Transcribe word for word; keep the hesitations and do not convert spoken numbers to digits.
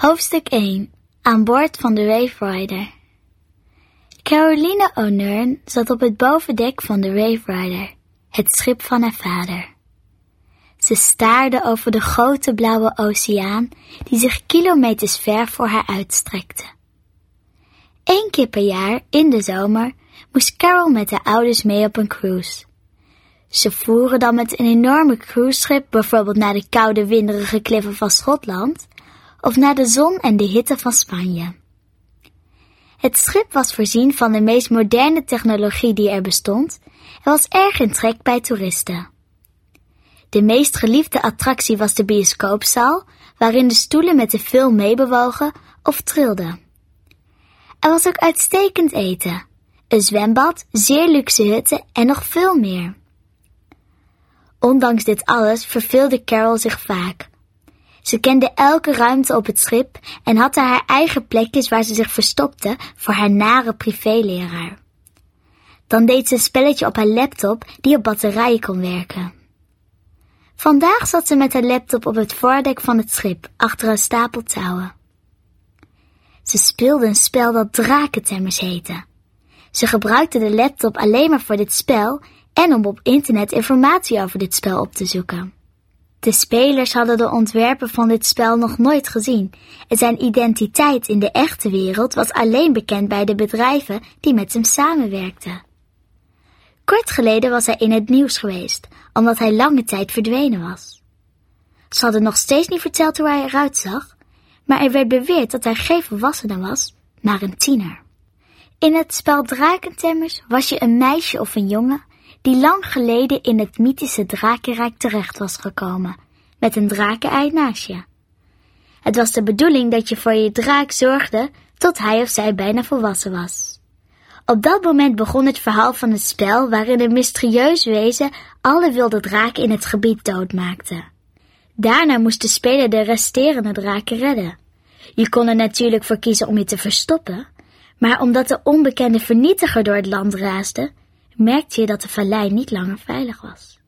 Hoofdstuk één. Aan boord van de Wave Rider. Caroline O'Nern zat op het bovendek van de Wave Rider, het schip van haar vader. Ze staarde over de grote blauwe oceaan die zich kilometers ver voor haar uitstrekte. Eén keer per jaar, in de zomer, moest Carol met haar ouders mee op een cruise. Ze voeren dan met een enorme cruiseschip bijvoorbeeld naar de koude winderige kliffen van Schotland of naar de zon en de hitte van Spanje. Het schip was voorzien van de meest moderne technologie die er bestond en was erg in trek bij toeristen. De meest geliefde attractie was de bioscoopzaal, waarin de stoelen met de film meebewogen of trilden. Er was ook uitstekend eten, een zwembad, zeer luxe hutten en nog veel meer. Ondanks dit alles verveelde Carol zich vaak. Ze kende elke ruimte op het schip en had er haar eigen plekjes waar ze zich verstopte voor haar nare privéleraar. Dan deed ze een spelletje op haar laptop die op batterijen kon werken. Vandaag zat ze met haar laptop op het voordek van het schip, achter een stapel touwen. Ze speelde een spel dat Drakentemmers heette. Ze gebruikte de laptop alleen maar voor dit spel en om op internet informatie over dit spel op te zoeken. De spelers hadden de ontwerper van dit spel nog nooit gezien en zijn identiteit in de echte wereld was alleen bekend bij de bedrijven die met hem samenwerkten. Kort geleden was hij in het nieuws geweest, omdat hij lange tijd verdwenen was. Ze hadden nog steeds niet verteld hoe hij eruit zag, maar er werd beweerd dat hij geen volwassene was, maar een tiener. In het spel Drakentemmers was je een meisje of een jongen die lang geleden in het mythische drakenrijk terecht was gekomen, met een drakenei naast je. Het was de bedoeling dat je voor je draak zorgde tot hij of zij bijna volwassen was. Op dat moment begon het verhaal van het spel waarin een mysterieus wezen alle wilde draken in het gebied doodmaakte. Daarna moest de speler de resterende draken redden. Je kon er natuurlijk voor kiezen om je te verstoppen, maar omdat de onbekende vernietiger door het land raasde, merkte je dat de vallei niet langer veilig was.